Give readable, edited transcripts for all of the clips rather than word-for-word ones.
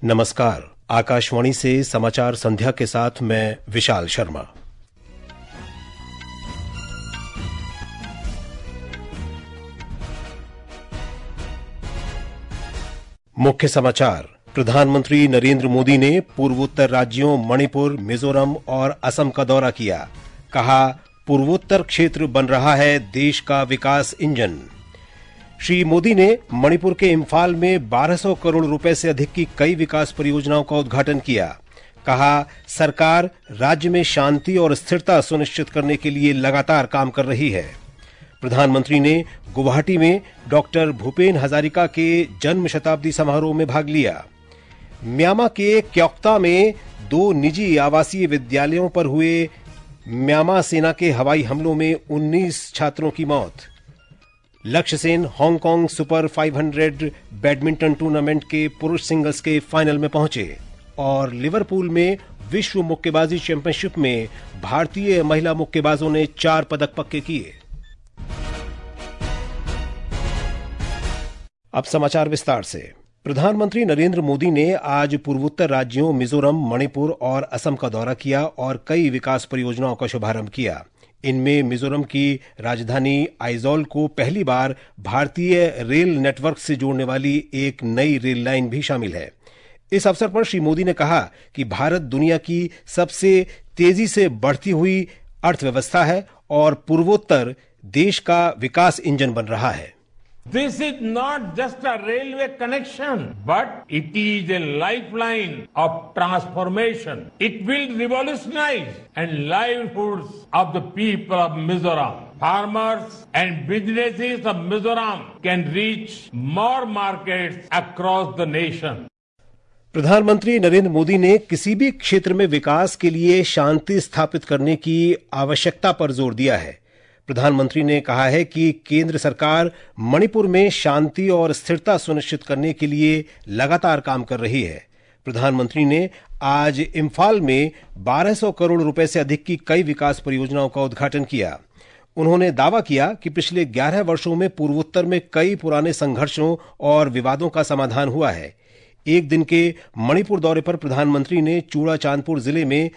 नमस्कार। आकाशवाणी से समाचार संध्या के साथ मैं विशाल शर्मा। मुख्य समाचार। प्रधानमंत्री नरेंद्र मोदी ने पूर्वोत्तर राज्यों मणिपुर, मिजोरम और असम का दौरा किया। कहा, पूर्वोत्तर क्षेत्र बन रहा है देश का विकास इंजन। श्री मोदी ने मणिपुर के इम्फाल में 1200 करोड़ रुपए से अधिक की कई विकास परियोजनाओं का उद्घाटन किया। कहा, सरकार राज्य में शांति और स्थिरता सुनिश्चित करने के लिए लगातार काम कर रही है। प्रधानमंत्री ने गुवाहाटी में डॉक्टर भूपेन हजारिका के जन्म शताब्दी समारोह में भाग लिया। म्यांमार के क्योक्ता में 2 निजी आवासीय विद्यालयों पर हुए म्यांमार सेना के हवाई हमलों में 19 छात्रों की मौत। Lakshya Sen Hong Kong super 500 badminton tournament के पुरुष सिंगल्स के फाइनल में पहुंचे और लिवरपूल में विश्व मुक्केबाजी चैंपियनशिप में भारतीय महिला मुक्केबाजों ने 4 पदक पक्के किए। अब समाचार विस्तार से। प्रधानमंत्री नरेंद्र मोदी ने आज पूर्वोत्तर राज्यों मिजोरम, मणिपुर और असम का दौरा किया और कई विकास परियोजनाओं का शुभारंभ किया। इनमें मिजोरम की राजधानी आइजोल को पहली बार भारतीय रेल नेटवर्क से जोड़ने वाली एक नई रेल लाइन भी शामिल है। इस अवसर पर श्री मोदी ने कहा कि भारत दुनिया की सबसे तेजी से बढ़ती हुई अर्थव्यवस्था है और पूर्वोत्तर देश का विकास इंजन बन रहा है। This is not just a railway connection, but it is a lifeline of transformation. It will revolutionize and livelihoods of the people of Mizoram. Farmers and businesses of Mizoram can reach more markets across the nation. प्रधानमंत्री नरेंद्र मोदी ने किसी भी क्षेत्र में विकास के लिए शांति स्थापित करने की आवश्यकता पर जोर दिया है। प्रधानमंत्री ने कहा है कि केंद्र सरकार मणिपुर में शांति और स्थिरता सुनिश्चित करने के लिए लगातार काम कर रही है। प्रधानमंत्री ने आज इम्फाल में 1200 करोड़ रुपए से अधिक की कई विकास परियोजनाओं का उद्घाटन किया। उन्होंने दावा किया कि पिछले 11 वर्षों में पूर्वोत्तर में कई पुराने संघर्षों और विवादों का समाधान हुआ है। एक दिन के मणिपुर दौरे पर प्रधानमंत्री ने चूड़ाचांदपुर जिले में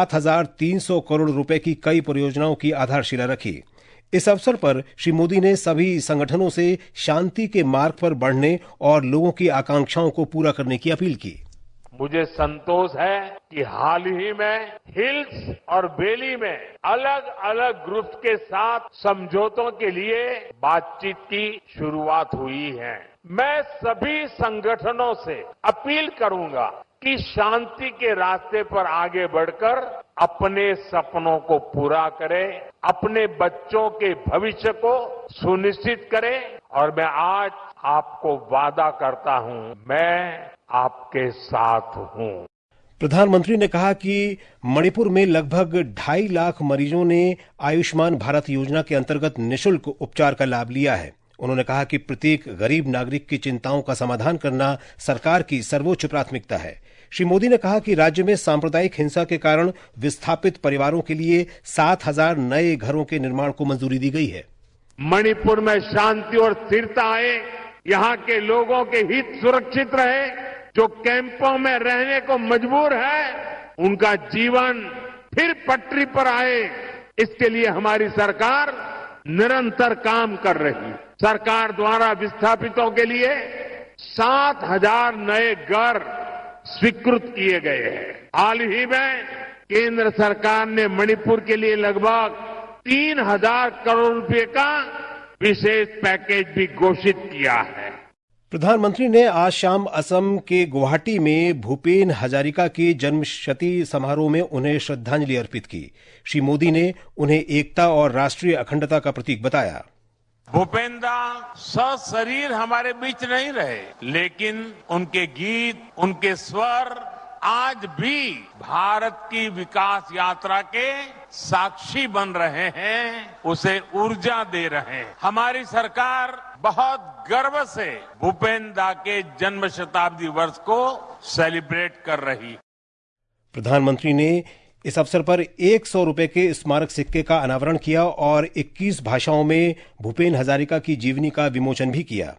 7,300 करोड़ रुपए की कई परियोजनाओं की आधारशिला रखी। इस अवसर पर श्री मोदी ने सभी संगठनों से शांति के मार्ग पर बढ़ने और लोगों की आकांक्षाओं को पूरा करने की अपील की। मुझे संतोष है कि हाल ही में हिल्स और वैली में अलग अलग ग्रुप्स के साथ समझौतों के लिए बातचीत की शुरुआत हुई है। मैं सभी संगठनों से अपील करूंगा कि शांति के रास्ते पर आगे बढ़कर अपने सपनों को पूरा करें, अपने बच्चों के भविष्य को सुनिश्चित करें। और मैं आज आपको वादा करता हूं, मैं आपके साथ हूं। प्रधानमंत्री ने कहा कि मणिपुर में लगभग 2.5 लाख मरीजों ने आयुष्मान भारत योजना के अंतर्गत निःशुल्क उपचार का लाभ लिया है। उन्होंने कहा कि प्रत्येक गरीब नागरिक की चिंताओं का समाधान करना सरकार की सर्वोच्च प्राथमिकता है। श्री मोदी ने कहा कि राज्य में सांप्रदायिक हिंसा के कारण विस्थापित परिवारों के लिए 7,000 नए घरों के निर्माण को मंजूरी दी गई है। मणिपुर में शांति और स्थिरता आए, यहाँ के लोगों के हित सुरक्षित रहे। जो कैंपों में रहने को मजबूर है, उनका जीवन फिर पटरी पर आए, इसके लिए हमारी सरकार निरंतर काम कर रही है। सरकार द्वारा विस्थापितों के लिए 7,000 नए घर स्वीकृत किए गए हैं। हाल ही में केंद्र सरकार ने मणिपुर के लिए लगभग 3,000 करोड़ रुपए का विशेष पैकेज भी घोषित किया है। प्रधानमंत्री ने आज शाम असम के गुवाहाटी में भूपेन हजारिका के जन्मशती समारोह में उन्हें श्रद्धांजलि अर्पित की। श्री मोदी ने उन्हें एकता और राष्ट्रीय अखंडता का प्रतीक बताया। भूपेंदा सशरीर हमारे बीच नहीं रहे, लेकिन उनके गीत, उनके स्वर आज भी भारत की विकास यात्रा के साक्षी बन रहे हैं, उसे ऊर्जा दे रहे हैं। हमारी सरकार बहुत गर्व से भूपेंदा के जन्म शताब्दी वर्ष को सेलिब्रेट कर रही है। प्रधानमंत्री ने इस अवसर पर 100 रुपए के स्मारक सिक्के का अनावरण किया और 21 भाषाओं में भूपेन हजारिका की जीवनी का विमोचन भी किया।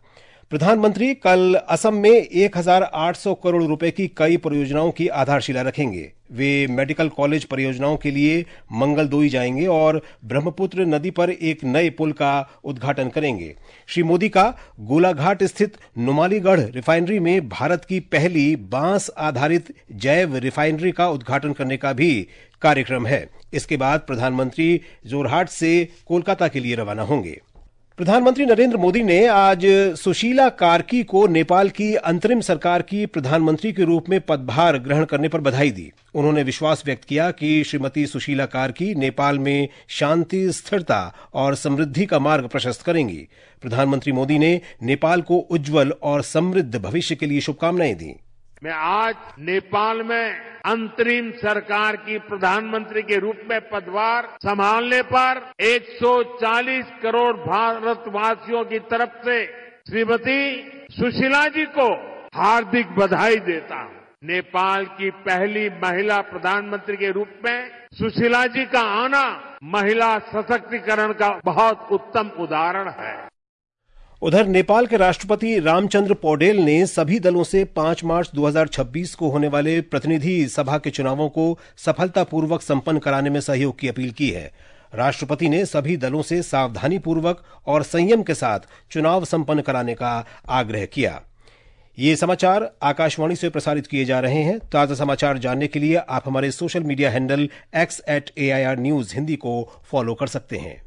प्रधानमंत्री कल असम में 1,800 करोड़ रुपए की कई परियोजनाओं की आधारशिला रखेंगे। वे मेडिकल कॉलेज परियोजनाओं के लिए मंगलदोई जाएंगे और ब्रह्मपुत्र नदी पर एक नए पुल का उद्घाटन करेंगे। श्री मोदी का गोलाघाट स्थित नुमालीगढ़ रिफाइनरी में भारत की पहली बांस आधारित जैव रिफाइनरी का उद्घाटन करने का भी कार्यक्रम है। इसके बाद प्रधानमंत्री जोरहाट से कोलकाता के लिए रवाना होंगे। प्रधानमंत्री नरेंद्र मोदी ने आज सुशीला कार्की को नेपाल की अंतरिम सरकार की प्रधानमंत्री के रूप में पदभार ग्रहण करने पर बधाई दी। उन्होंने विश्वास व्यक्त किया कि श्रीमती सुशीला कार्की नेपाल में शांति, स्थिरता और समृद्धि का मार्ग प्रशस्त करेंगी। प्रधानमंत्री मोदी ने नेपाल को उज्जवल और समृद्ध भविष्य के लिए शुभकामनाएं दी। मैं आज नेपाल में अंतरिम सरकार की प्रधानमंत्री के रूप में पदभार संभालने पर 140 करोड़ भारतवासियों की तरफ से श्रीमती सुशीला जी को हार्दिक बधाई देता हूं। नेपाल की पहली महिला प्रधानमंत्री के रूप में सुशीला जी का आना महिला सशक्तिकरण का बहुत उत्तम उदाहरण है। उधर नेपाल के राष्ट्रपति रामचंद्र पौडेल ने सभी दलों से 5 मार्च 2026 को होने वाले प्रतिनिधि सभा के चुनावों को सफलतापूर्वक संपन्न कराने में सहयोग की अपील की है। राष्ट्रपति ने सभी दलों से सावधानीपूर्वक और संयम के साथ चुनाव संपन्न कराने का आग्रह किया। ये समाचार आकाशवाणी से प्रसारित किए जा रहे हैं। ताजा समाचार जानने के लिए आप हमारे social media handle x@AIR News Hindi को फॉलो कर सकते हैं।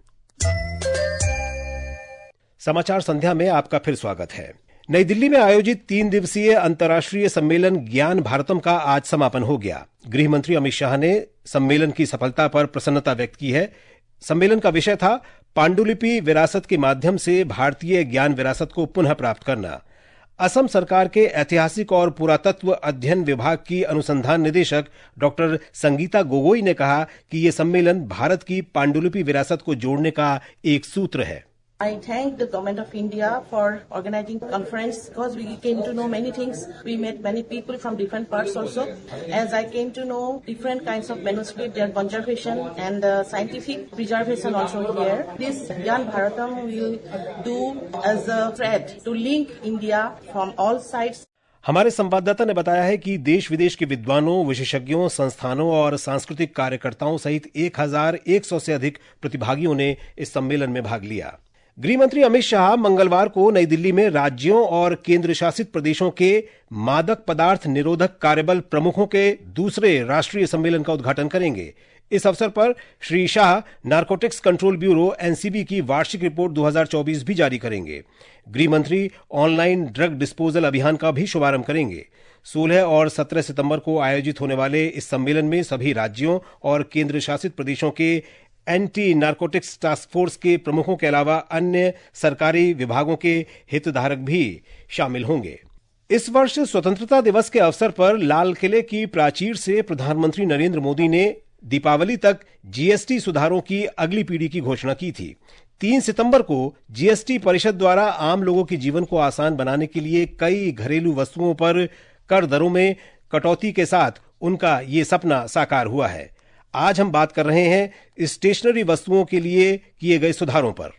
समाचार संध्या में आपका फिर स्वागत है। नई दिल्ली में आयोजित 3 दिवसीय अंतर्राष्ट्रीय सम्मेलन ज्ञान भारतम का आज समापन हो गया। गृह मंत्री अमित शाह ने सम्मेलन की सफलता पर प्रसन्नता व्यक्त की है। सम्मेलन का विषय था पांडुलिपि विरासत के माध्यम से भारतीय ज्ञान विरासत को पुनः प्राप्त करना। असम सरकार के ऐतिहासिक और पुरातत्व अध्ययन विभाग की अनुसंधान निदेशक डॉक्टर संगीता गोगोई ने कहा कि ये सम्मेलन भारत की पांडुलिपि विरासत को जोड़ने का एक सूत्र है। I thank the government of India for organizing the conference because we came to know many things. We met many people from different parts also. As I came to know different kinds of manuscript, their conservation and scientific preservation also here. This Gyan Bharatam will do as a thread to link India from all sides. हमारे संवाददाता ने बताया है कि देश विदेश के विद्वानों, विशेषज्ञों, संस्थानों और सांस्कृतिक कार्यकर्ताओं सहित 1,100 से अधिक प्रतिभागियों ने इस सम्मेलन में भाग लिया। गृह मंत्री अमित शाह मंगलवार को नई दिल्ली में राज्यों और केंद्र शासित प्रदेशों के मादक पदार्थ निरोधक कार्यबल प्रमुखों के दूसरे राष्ट्रीय सम्मेलन का उद्घाटन करेंगे। इस अवसर पर Shri Shah narcotics control bureau NCB की वार्षिक रिपोर्ट 2024 भी जारी करेंगे। गृह मंत्री ऑनलाइन ड्रग डिस्पोजल अभियान का भी शुभारंभ करेंगे। 16 और 17 सितंबर को आयोजित होने वाले इस सम्मेलन में सभी राज्यों और केंद्र शासित प्रदेशों के एंटी नारकोटिक्स टास्क फोर्स के प्रमुखों के अलावा अन्य सरकारी विभागों के हितधारक भी शामिल होंगे। इस वर्ष स्वतंत्रता दिवस के अवसर पर लाल किले की प्राचीर से प्रधानमंत्री नरेंद्र मोदी ने दीपावली तक जीएसटी सुधारों की अगली पीढ़ी की घोषणा की थी। 3 सितंबर को जीएसटी परिषद द्वारा आम लोगों के जीवन को आसान बनाने के लिए कई घरेलू वस्तुओं पर कर दरों में कटौती के साथ उनका ये सपना साकार हुआ है। आज हम बात कर रहे हैं स्टेशनरी वस्तुओं के लिए किए गए सुधारों पर।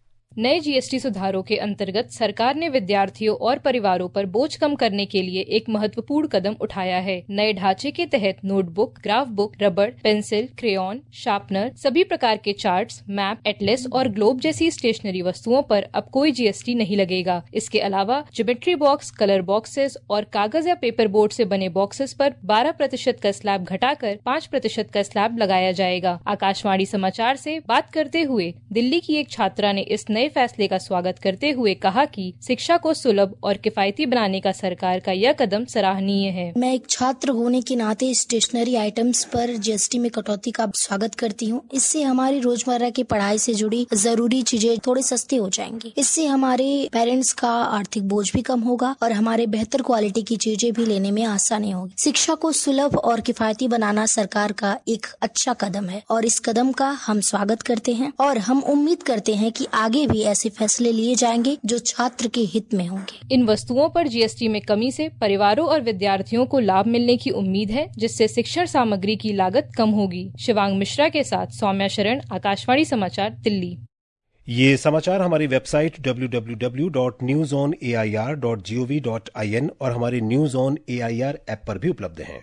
नए जीएसटी सुधारों के अंतर्गत सरकार ने विद्यार्थियों और परिवारों पर बोझ कम करने के लिए एक महत्वपूर्ण कदम उठाया है। नए ढांचे के तहत नोटबुक, ग्राफ बुक, रबड़, पेंसिल, क्रेयॉन, शार्पनर, सभी प्रकार के चार्ट्स, मैप, एटलस और ग्लोब जैसी स्टेशनरी वस्तुओं पर अब कोई जीएसटी नहीं लगेगा। इसके अलावा ज्योमेट्री बॉक्स, कलर बॉक्सेस और कागज या पेपर बोर्ड से बने बॉक्सेस पर 12% का स्लैब घटाकर 5% का स्लैब लगाया जाएगा। आकाशवाणी समाचार से बात करते हुए दिल्ली की एक छात्रा ने इस नए फैसले का स्वागत करते हुए कहा कि शिक्षा को सुलभ और किफायती बनाने का सरकार का यह कदम सराहनीय है। मैं एक छात्र होने के नाते स्टेशनरी आइटम्स पर जीएसटी में कटौती का स्वागत करती हूँ। इससे हमारी रोजमर्रा की पढ़ाई से जुड़ी जरूरी चीजें थोड़ी सस्ती हो जाएंगी। इससे हमारे पेरेंट्स का आर्थिक बोझ भी कम होगा और हमारे बेहतर क्वालिटी की चीजें भी लेने में आसानी होगी। शिक्षा को सुलभ और किफायती बनाना सरकार का एक अच्छा कदम है और इस कदम का हम स्वागत करते हैं और हम उम्मीद करते हैं कि आगे भी ऐसे फैसले लिए जाएंगे जो छात्र के हित में होंगे। इन वस्तुओं पर जीएसटी में कमी से परिवारों और विद्यार्थियों को लाभ मिलने की उम्मीद है, जिससे शिक्षण सामग्री की लागत कम होगी। शिवांग मिश्रा के साथ सौम्या शरण, आकाशवाणी समाचार, दिल्ली। ये समाचार हमारी वेबसाइट www.newsonair.gov.in और हमारे न्यूज ऑन एआईआर ऐप पर भी उपलब्ध हैं।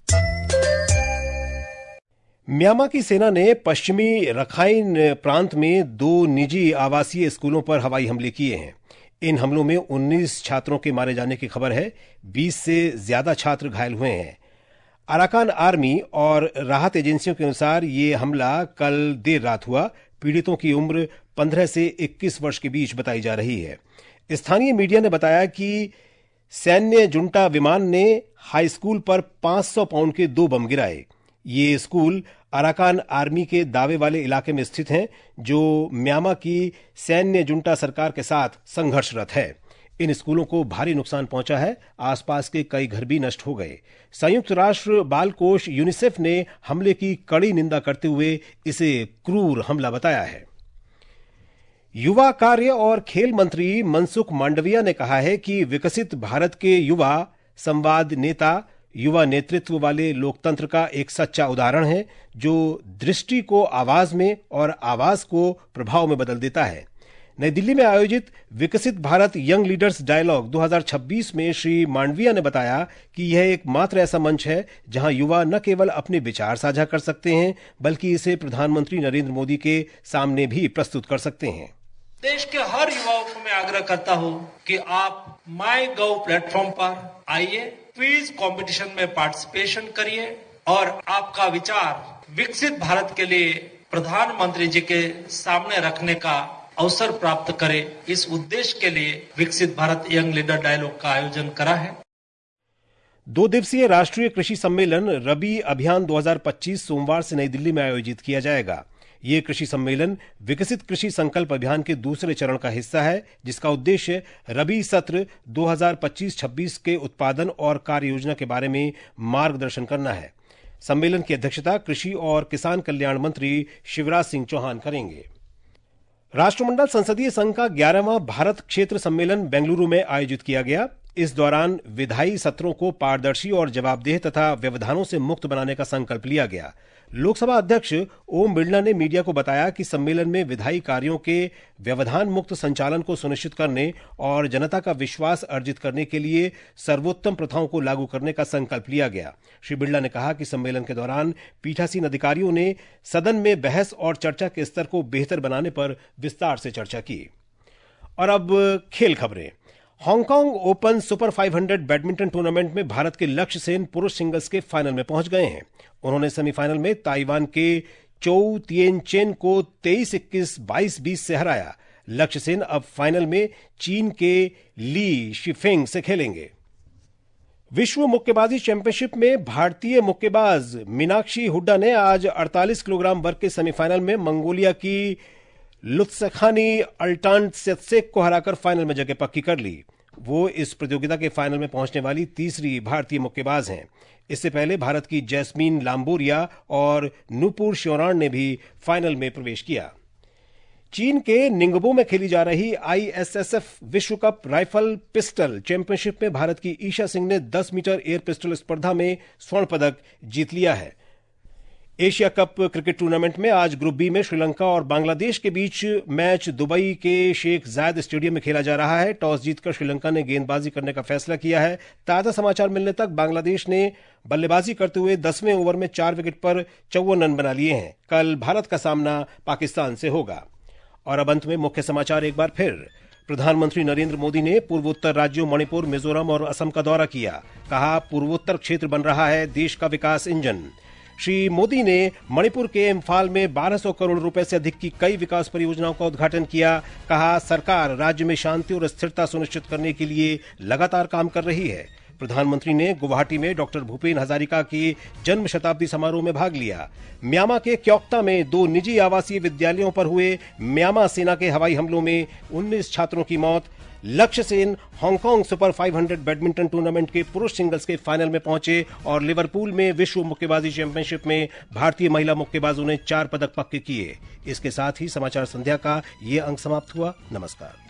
म्यांमार की सेना ने पश्चिमी रखाइन प्रांत में 2 निजी आवासीय स्कूलों पर हवाई हमले किए हैं। इन हमलों में 19 छात्रों के मारे जाने की खबर है। 20 से ज्यादा छात्र घायल हुए हैं। अराकान आर्मी और राहत एजेंसियों के अनुसार ये हमला कल देर रात हुआ। पीड़ितों की उम्र 15 से 21 वर्ष के बीच बताई जा रही है। स्थानीय मीडिया ने बताया कि सैन्य जुंटा विमान ने हाई स्कूल पर 500 पाउंड के 2 बम गिराए। ये स्कूल अराकान आर्मी के दावे वाले इलाके में स्थित हैं, जो म्यांमार की सैन्य जुंटा सरकार के साथ संघर्षरत है। इन स्कूलों को भारी नुकसान पहुंचा है। आसपास के कई घर भी नष्ट हो गए। संयुक्त राष्ट्र बाल कोष यूनिसेफ ने हमले की कड़ी निंदा करते हुए इसे क्रूर हमला बताया है। युवा कार्य और खेल मंत्री मनसुख मांडविया ने कहा है कि विकसित भारत के युवा संवाद नेता युवा नेतृत्व वाले लोकतंत्र का एक सच्चा उदाहरण है, जो दृष्टि को आवाज में और आवाज को प्रभाव में बदल देता है। नई दिल्ली में आयोजित विकसित भारत यंग लीडर्स डायलॉग 2026 में श्री मांडविया ने बताया कि यह एकमात्र ऐसा मंच है जहां युवा न केवल अपने विचार साझा कर सकते हैं, बल्कि इसे प्रधानमंत्री नरेंद्र मोदी के सामने भी प्रस्तुत कर सकते हैं। देश के हर युवाओं को मैं आग्रह करता हूं कि आप माईगव प्लेटफॉर्म पर आइए, क्विज कंपटीशन में पार्टिसिपेशन करिए और आपका विचार विकसित भारत के लिए प्रधानमंत्री जी के सामने रखने का अवसर प्राप्त करें। इस उद्देश्य के लिए विकसित भारत यंग लीडर डायलॉग का आयोजन करा है। 2 दिवसीय राष्ट्रीय कृषि सम्मेलन रबी अभियान 2025 सोमवार से नई दिल्ली में आयोजित किया जाएगा। ये कृषि सम्मेलन विकसित कृषि संकल्प अभियान के दूसरे चरण का हिस्सा है, जिसका उद्देश्य रबी सत्र 2025-26 के उत्पादन और कार्य योजना के बारे में मार्गदर्शन करना है। सम्मेलन की अध्यक्षता कृषि और किसान कल्याण मंत्री शिवराज सिंह चौहान करेंगे। राष्ट्रमंडल संसदीय संघ का 11वां भारत क्षेत्र सम्मेलन बेंगलुरु में आयोजित किया गया। इस दौरान विधायी सत्रों को पारदर्शी और जवाबदेह तथा व्यवधानों से मुक्त बनाने का संकल्प लिया गया। लोकसभा अध्यक्ष ओम बिरला ने मीडिया को बताया कि सम्मेलन में विधायी कार्यों के व्यवधान मुक्त संचालन को सुनिश्चित करने और जनता का विश्वास अर्जित करने के लिए सर्वोत्तम प्रथाओं को लागू करने का संकल्प लिया गया। श्री बिरला ने कहा कि सम्मेलन के दौरान पीठासीन अधिकारियों ने सदन में बहस और चर्चा के स्तर को बेहतर बनाने पर विस्तार से चर्चा की। और अब खेल खबरें। Hong Kong open super 500 badminton tournament में भारत के लक्ष्य सेन पुरुष सिंगल्स के फाइनल में पहुंच गए हैं। उन्होंने सेमीफाइनल में ताइवान के चोउ तिएन चेन को 23-21, 22-20 से हराया। लक्ष्य सेन अब फाइनल में चीन के ली शिफेंग से खेलेंगे। विश्व मुक्केबाजी चैंपियनशिप में भारतीय मुक्केबाज मीनाक्षी हुड्डा ने आज 48 किलोग्राम वर्ग के सेमीफाइनल में मंगोलिया की लुत्सेखानी अल्टानसेत्सेक को हराकर फाइनल में जगह पक्की कर ली। वो इस प्रतियोगिता के फाइनल में पहुंचने वाली तीसरी भारतीय मुक्केबाज हैं। इससे पहले भारत की जैस्मीन लांबोरिया और नूपुर श्योरान ने भी फाइनल में प्रवेश किया। चीन के निंगबो में खेली जा रही आईएसएसएफ विश्व कप राइफल पिस्टल चैंपियनशिप में भारत की ईशा सिंह ने 10 मीटर एयर पिस्टल स्पर्धा में स्वर्ण पदक जीत लिया है। एशिया कप क्रिकेट टूर्नामेंट में आज ग्रुप बी में श्रीलंका और बांग्लादेश के बीच मैच दुबई के शेख जायद स्टेडियम में खेला जा रहा है। टॉस जीतकर श्रीलंका ने गेंदबाजी करने का फैसला किया है। ताजा समाचार मिलने तक बांग्लादेश ने बल्लेबाजी करते हुए 10वें ओवर में 4 विकेट पर 54 रन बना लिए हैं। कल भारत का सामना पाकिस्तान से होगा। और अब अंत में मुख्य समाचार एक बार फिर। प्रधानमंत्री नरेंद्र मोदी ने पूर्वोत्तर राज्यों मणिपुर, मिजोरम और असम का दौरा किया। कहा, पूर्वोत्तर क्षेत्र बन रहा है देश का विकास इंजन। श्री मोदी ने मणिपुर के इम्फाल में 1200 करोड़ रुपए से अधिक की कई विकास परियोजनाओं का उद्घाटन किया। कहा, सरकार राज्य में शांति और स्थिरता सुनिश्चित करने के लिए लगातार काम कर रही है। प्रधानमंत्री ने गुवाहाटी में डॉक्टर भूपेन हजारिका की जन्म शताब्दी समारोह में भाग लिया। म्यांमार के क्योक्ता में 2 निजी आवासीय विद्यालयों पर हुए म्यांमार सेना के हवाई हमलों में 19 छात्रों की मौत। Lakshya Sen Hong Kong super 500 badminton tournament के पुरुष सिंगल्स के फाइनल में पहुंचे। और लिवरपूल में विश्व मुक्केबाजी चैंपियनशिप में भारतीय महिला मुक्केबाजों ने 4 पदक पक्के किए। इसके साथ ही समाचार संध्या का ये अंक समाप्त हुआ। नमस्कार।